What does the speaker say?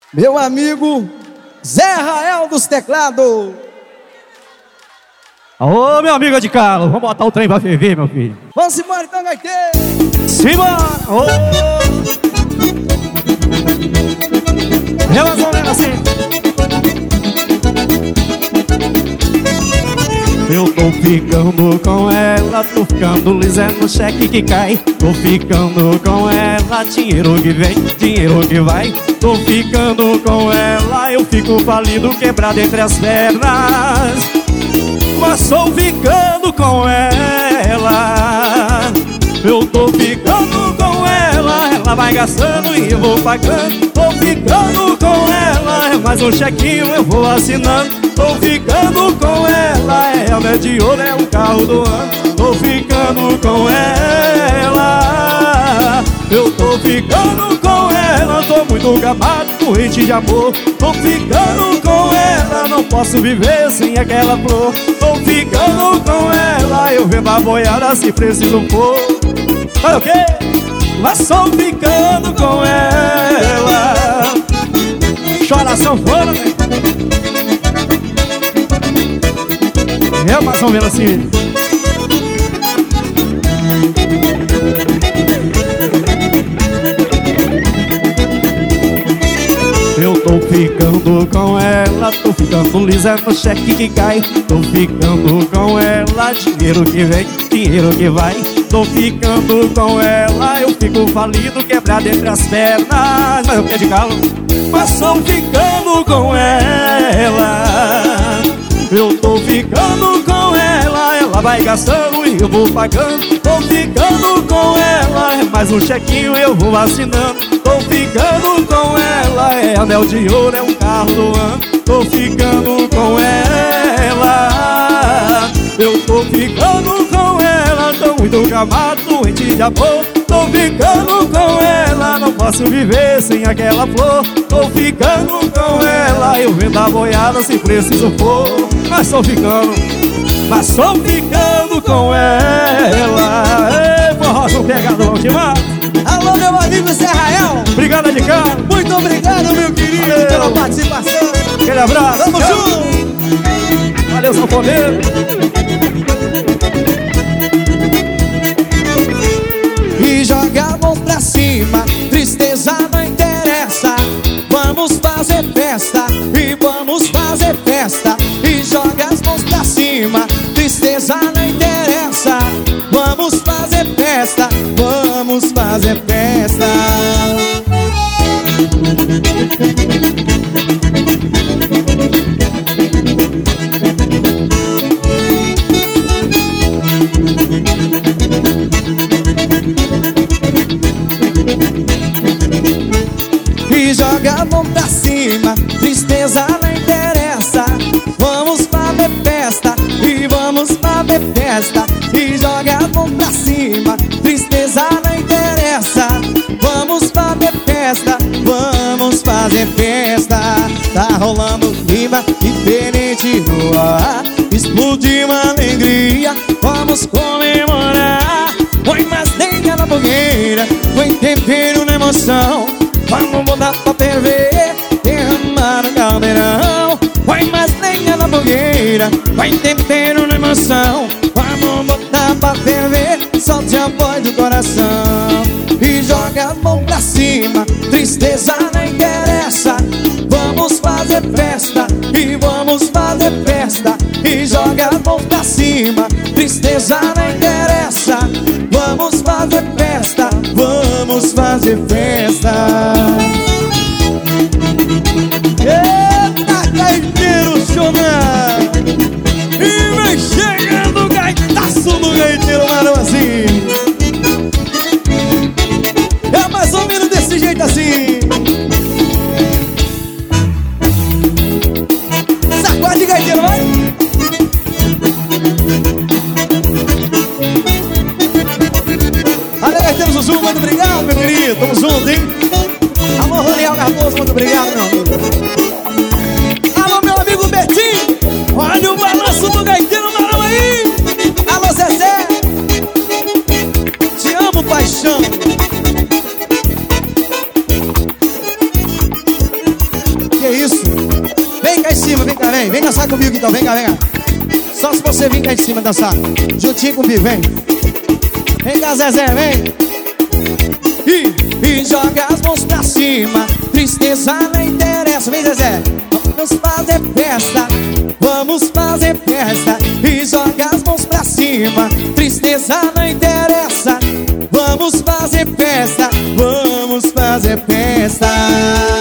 Meu amigo Zé Rael dos teclados. Ô, meu amigo de Carlos, vamos botar o trem pra ferver, meu filho. Vamos embora então, gaiteiro. Simbora! É mais ou menos assim. Eu tô ficando com ela, tô ficando liso no cheque que cai. Tô ficando com ela, dinheiro que vem, dinheiro que vai. Tô ficando com ela, eu fico falido, quebrado entre as pernas. Mas tô ficando com ela. Eu tô ficando com ela, ela vai gastando e eu vou pagando. Tô ficando com ela, é mais um chequinho eu vou assinando. Tô ficando com ela, é o meu de ouro, é o carro do ano. Tô ficando com ela. Eu tô ficando com ela, tô muito gamado, doente de amor. Tô ficando com ela, não posso viver sem aquela flor. Tô ficando com ela, eu vendo a boiada se preciso for. Olha o quê? Mas só ficando com ela. Chora a sanfona, né? É mais ou menos assim. Eu tô ficando com ela, tô ficando lisa no cheque que cai. Tô ficando com ela, dinheiro que vem, dinheiro que vai. Tô ficando com ela, eu fico falido, quebrado entre as pernas. Mas eu quero de calo. Mas tô ficando com ela. Eu tô ficando com ela, ela vai gastando e eu vou pagando. Tô ficando com ela, é mais um chequinho eu vou assinando. Tô ficando com ela, é anel de ouro, é um carro do ano. Tô ficando com ela. Eu tô ficando com ela, tô muito gamado, doente de amor. Tô ficando com ela, não posso viver sem aquela flor. Tô ficando com ela, eu vendo a boiada se preciso for. Mas tô ficando com ela. Ei, porra, sou pegador demais. Alô, meu amigo Zé Rael. Obrigado, de cara. Muito obrigado, meu querido, pela participação. Aquele abraço. Tamo junto. Valeu, sanfoneiro. E joga a mão pra cima, tristeza não interessa. Vamos fazer festa, e vamos fazer festa. E joga as mãos pra cima, tristeza não interessa. Vamos fazer festa, vamos fazer festa. E joga a mão pra cima, tristeza não interessa. Vamos fazer festa, e vamos fazer festa. E joga a mão pra cima, tristeza não interessa. Vamos fazer festa, vamos fazer festa. Tá rolando clima diferente no ar, explodiu a alegria, vamos comemorar. Põe mais lenha na fogueira, põe tempero na emoção. Vamos botar pra ferver, derramar no caldeirão. Põe mais lenha na fogueira, põe tempero na emoção. Vamos botar pra ferver, solte a voz do coração. E joga a mão pra cima, tristeza não interessa. Vamos fazer festa, e vamos fazer festa. E joga a mão pra cima, tristeza não interessa. Vamos fazer festa, vamos fazer festa. Eita, gaiteiro chorar. E vem chegando o gaitaço do gaiteiro Marãozinho. É mais ou menos desse jeito assim. Sacode, gaiteiro, vai. Valeu, gaiteiro Zuzu, muito obrigado, meu querido. Tamo junto, hein? Alô, Roniel Cardoso, muito obrigado, meu amigo. Alô, meu amigo Betinho. Olha o balanço do gaiteiro Marão aí. Alô, Zezé. Te amo, paixão. vem dançar comigo então, vem cá, vem cá. Só se você vir cá de cima dançar, juntinho comigo, vem. Vem cá, Zezé, vem. E joga as mãos pra cima, tristeza não interessa. Vem, Zezé. Vamos fazer festa, vamos fazer festa. E joga as mãos pra cima, tristeza não interessa. Vamos fazer festa, vamos fazer festa.